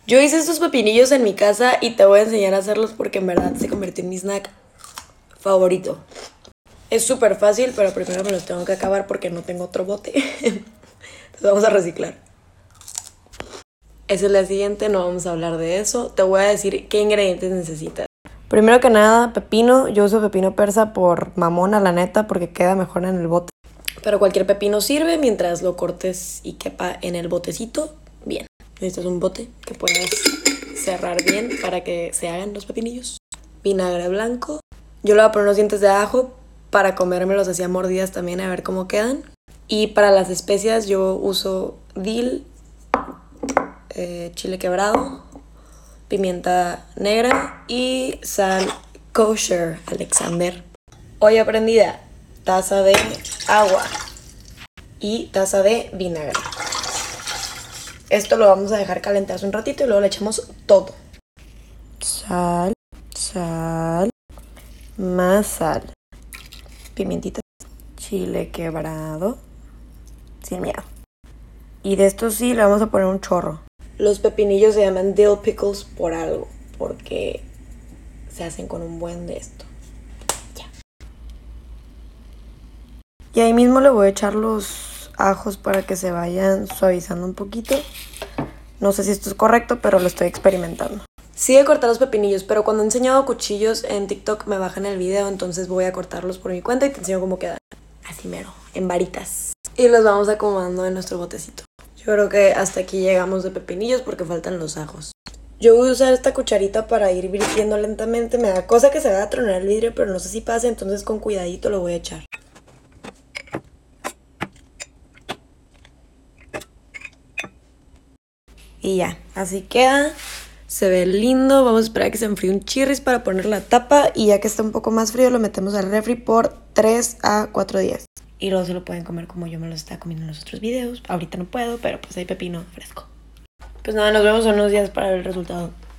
Yo hice estos pepinillos en mi casa y te voy a enseñar a hacerlos porque en verdad se convirtió en mi snack favorito. Es súper fácil, pero primero me los tengo que acabar porque no tengo otro bote. Entonces vamos a reciclar. Esa es la siguiente, no vamos a hablar de eso. Te voy a decir qué ingredientes necesitas. Primero que nada, pepino. Yo uso pepino persa por mamona, la neta, porque queda mejor en el bote. Pero cualquier pepino sirve mientras lo cortes y quepa en el botecito. Bien. Necesitas un bote que puedas cerrar bien para que se hagan los pepinillos. Vinagre blanco. Yo le voy a poner unos dientes de ajo para comérmelos así a mordidas también a ver cómo quedan. Y para las especias yo uso dill, chile quebrado, pimienta negra y sal kosher Alexander. Olla prendida, taza de agua y taza de vinagre. Esto lo vamos a dejar calentarse un ratito y luego le echamos todo. Sal, más sal, pimientita, chile quebrado, sin miedo. Y de esto sí le vamos a poner un chorro. Los pepinillos se llaman dill pickles por algo, porque se hacen con un buen de esto. Ya. Y ahí mismo le voy a echar los ajos para que se vayan suavizando un poquito. No sé si esto es correcto, pero lo estoy experimentando. Sí he cortado los pepinillos, pero cuando he enseñado cuchillos en TikTok me bajan el video, entonces voy a cortarlos por mi cuenta y te enseño cómo quedan. Así mero, en varitas. Y los vamos acomodando en nuestro botecito. Yo creo que hasta aquí llegamos de pepinillos porque faltan los ajos. Yo voy a usar esta cucharita para ir virtiendo lentamente. Me da cosa que se va a tronar el vidrio, pero no sé si pasa, entonces con cuidadito lo voy a echar. Y ya, así queda. Se ve lindo. Vamos a esperar a que se enfríe un chirris para poner la tapa. Y ya que está un poco más frío, lo metemos al refri por 3 a 4 días. Y luego se lo pueden comer como yo me lo estaba comiendo en los otros videos. Ahorita no puedo, pero pues hay pepino fresco. Pues nada, nos vemos en unos días para ver el resultado.